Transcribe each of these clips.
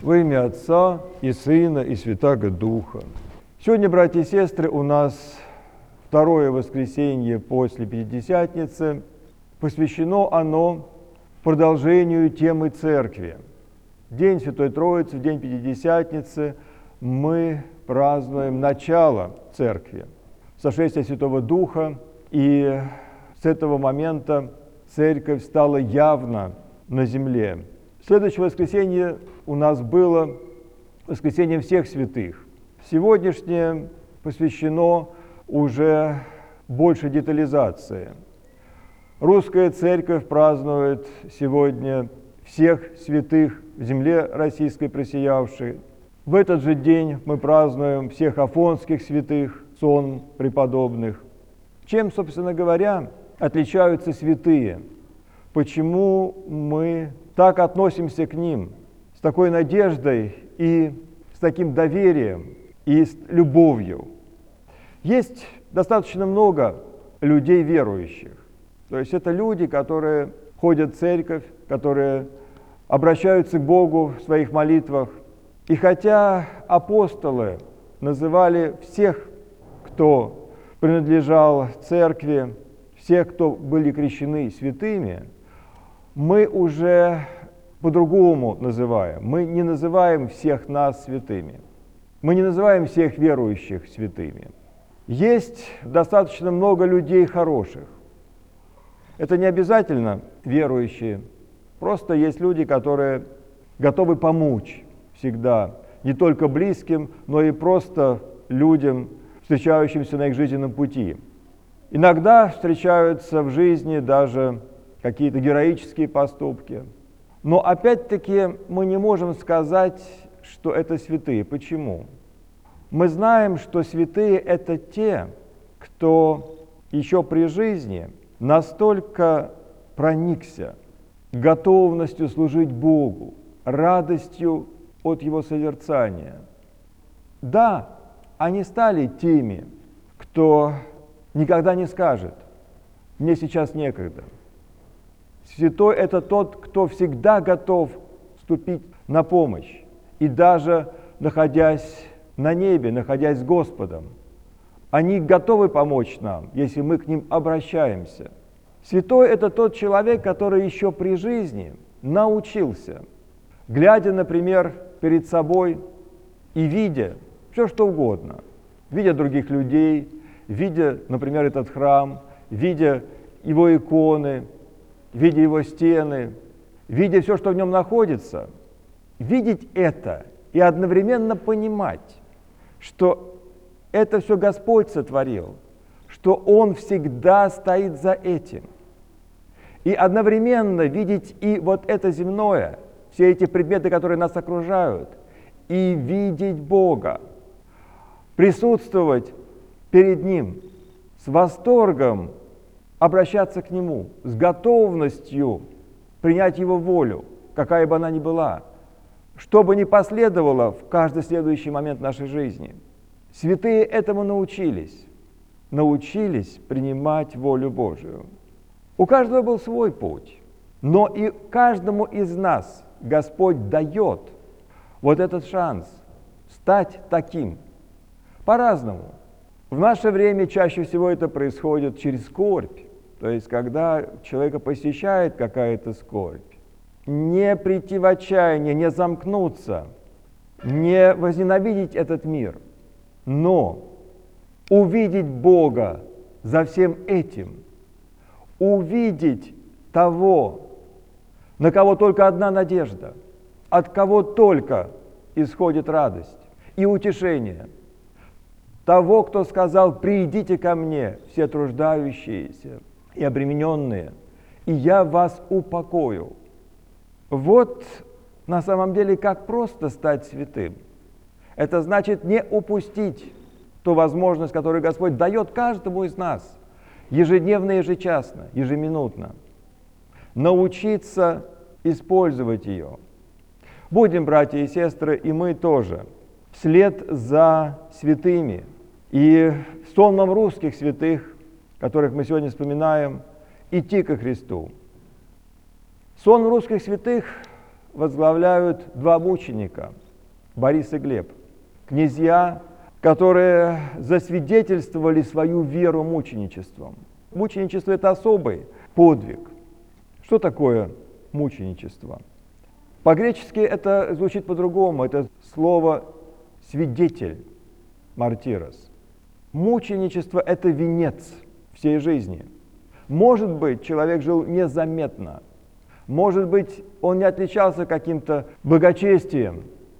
Во имя Отца и Сына и Святаго Духа. Сегодня, братья и сестры, у нас второе воскресенье после Пятидесятницы. Посвящено оно продолжению темы Церкви. День Святой Троицы, в день Пятидесятницы мы празднуем начало Церкви, сошествие Святого Духа, и с этого момента Церковь стала явна на земле. Следующее воскресенье у нас было воскресенье всех святых. Сегодняшнее посвящено уже больше детализации. Русская Церковь празднует сегодня всех святых в земле российской просиявшей. В этот же день мы празднуем всех афонских святых, сон преподобных. Чем, собственно говоря, отличаются святые? Почему мы так относимся к ним, с такой надеждой и с таким доверием и с любовью? Есть достаточно много людей верующих. То есть это люди, которые ходят в церковь, которые обращаются к Богу в своих молитвах. И хотя апостолы называли всех, кто принадлежал церкви, всех, кто были крещены святыми, мы уже по-другому называем. Мы не называем всех нас святыми. Мы не называем всех верующих святыми. Есть достаточно много людей хороших. Это не обязательно верующие. Просто есть люди, которые готовы помочь всегда, не только близким, но и просто людям, встречающимся на их жизненном пути. Иногда встречаются в жизни даже какие-то героические поступки. Но опять-таки мы не можем сказать, что это святые. Почему? Мы знаем, что святые – это те, кто еще при жизни настолько проникся готовностью служить Богу, радостью от Его созерцания. Да, они стали теми, кто никогда не скажет: «Мне сейчас некогда». Святой – это тот, кто всегда готов вступить на помощь. И даже находясь на небе, находясь с Господом, они готовы помочь нам, если мы к ним обращаемся. Святой – это тот человек, который еще при жизни научился, глядя, например, перед собой и видя все, что угодно, видя других людей, видя, например, этот храм, видя его иконы, видя его стены, видя все, что в нем находится, видеть это и одновременно понимать, что это все Господь сотворил, что Он всегда стоит за этим. И одновременно видеть и вот это земное, все эти предметы, которые нас окружают, и видеть Бога, присутствовать перед Ним, с восторгом обращаться к Нему, с готовностью принять Его волю, какая бы она ни была, что бы ни последовало в каждый следующий момент нашей жизни. Святые этому научились принимать волю Божию. У каждого был свой путь, но и каждому из нас Господь дает вот этот шанс стать таким по-разному. В наше время чаще всего это происходит через скорбь, то есть когда человека посещает какая-то скорбь. Не прийти в отчаяние, не замкнуться, не возненавидеть этот мир, но увидеть Бога за всем этим, увидеть того, на кого только одна надежда, от кого только исходит радость и утешение, того, кто сказал: «Придите ко мне, все труждающиеся и обремененные, и я вас упокою». Вот на самом деле как просто стать святым. Это значит не упустить ту возможность, которую Господь дает каждому из нас, ежедневно, ежечасно, ежеминутно. Научиться использовать ее. Будем, братья и сестры, и мы тоже, вслед за святыми и сонмом русских святых, которых мы сегодня вспоминаем, идти ко Христу. Сон русских святых возглавляют два мученика, Борис и Глеб, князья, которые засвидетельствовали свою веру мученичеством. Мученичество – это особый подвиг. Что такое мученичество? По-гречески это звучит по-другому. Это слово «свидетель», мартирос. Мученичество – это венец всей жизни. Может быть, человек жил незаметно. Может быть, он не отличался каким-то благочестием.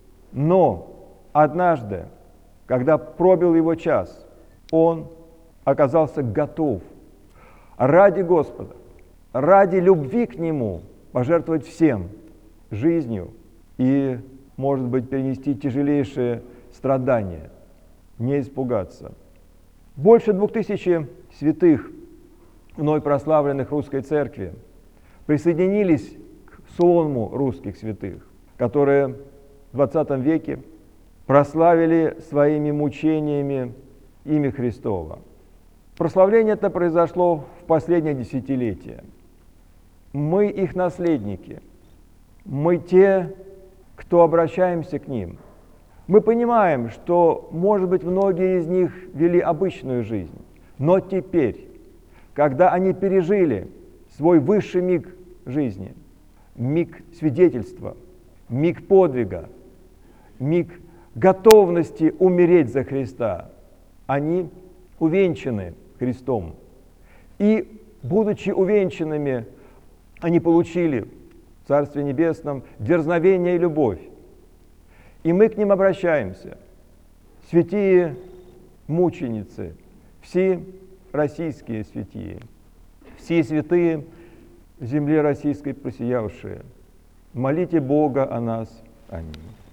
Но однажды, когда пробил его час, он оказался готов ради Господа, ради любви к Нему пожертвовать всем, жизнью и, может быть, перенести тяжелейшие страдания, не испугаться. Больше 2000 святых, вновь прославленных Русской Церкви, присоединились к сонму русских святых, которые в XX веке прославили своими мучениями имя Христово. Прославление это произошло в последнее десятилетие. Мы их наследники. Мы те, кто обращаемся к ним. Мы понимаем, что, может быть, многие из них вели обычную жизнь, но теперь, когда они пережили свой высший миг жизни, миг свидетельства, миг подвига, миг готовности умереть за Христа, они увенчаны Христом. И, будучи увенчанными, они получили в Царстве Небесном дерзновение и любовь. И мы к ним обращаемся. Святые мученицы, все российские святые, все святые в земле российской просиявшие, молите Бога о нас. Аминь.